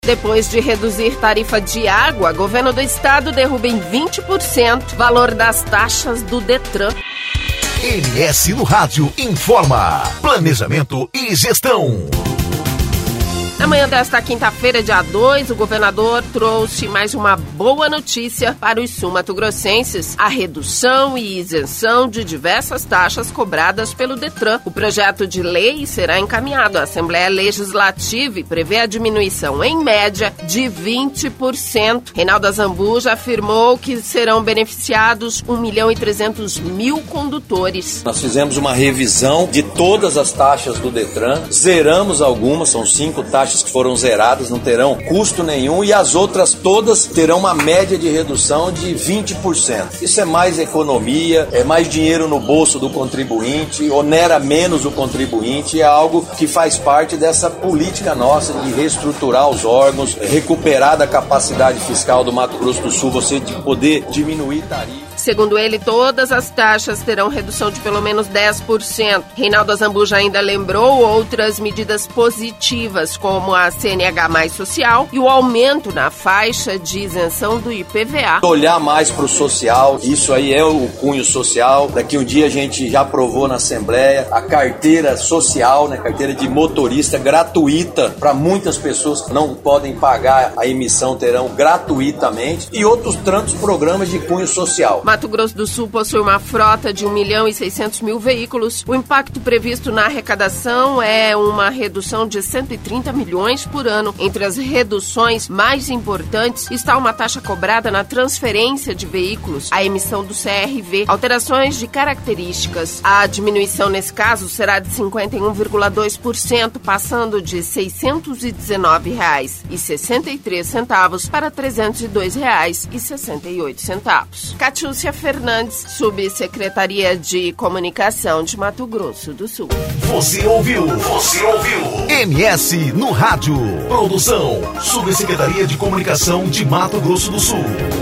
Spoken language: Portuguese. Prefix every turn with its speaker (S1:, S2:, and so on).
S1: Depois de reduzir tarifa de água, governo do estado derruba em 20% valor das taxas do Detran.
S2: MS no Rádio informa. Planejamento e gestão.
S1: Na manhã desta quinta-feira, dia 2, o governador trouxe mais uma boa notícia para os sul-mato-grossenses: a redução e isenção de diversas taxas cobradas pelo Detran. O projeto de lei será encaminhado à Assembleia Legislativa e prevê a diminuição, em média, de 20%. Reinaldo Azambuja afirmou que serão beneficiados 1.300.000 condutores.
S3: Nós fizemos uma revisão de todas as taxas do Detran, zeramos algumas, são 5 taxas que foram zeradas, não terão custo nenhum, e as outras todas terão uma média de redução de 20%. Isso é mais economia, é mais dinheiro no bolso do contribuinte, onera menos o contribuinte, é algo que faz parte dessa política nossa de reestruturar os órgãos, recuperar da capacidade fiscal do Mato Grosso do Sul, você de poder diminuir tarifa.
S1: Segundo ele, todas as taxas terão redução de pelo menos 10%. Reinaldo Azambuja ainda lembrou outras medidas positivas, como a CNH mais social e o aumento na faixa de isenção do IPVA.
S3: Olhar mais para o social, isso aí é o cunho social. Daqui um dia a gente já aprovou na Assembleia a carteira social, né, carteira de motorista gratuita para muitas pessoas que não podem pagar a emissão, terão gratuitamente, e outros tantos programas de cunho social.
S1: Mato Grosso do Sul possui uma frota de 1.600.000 veículos. O impacto previsto na arrecadação é uma redução de 130 milhões por ano. Entre as reduções mais importantes está uma taxa cobrada na transferência de veículos, a emissão do CRV, alterações de características. A diminuição nesse caso será de 51,2%, passando de R$ 619,63 para R$ 302,68. Catiúcia Fernandes, Subsecretaria de Comunicação de Mato Grosso do Sul.
S2: Você ouviu? MS no Rádio. Produção, Subsecretaria de Comunicação de Mato Grosso do Sul.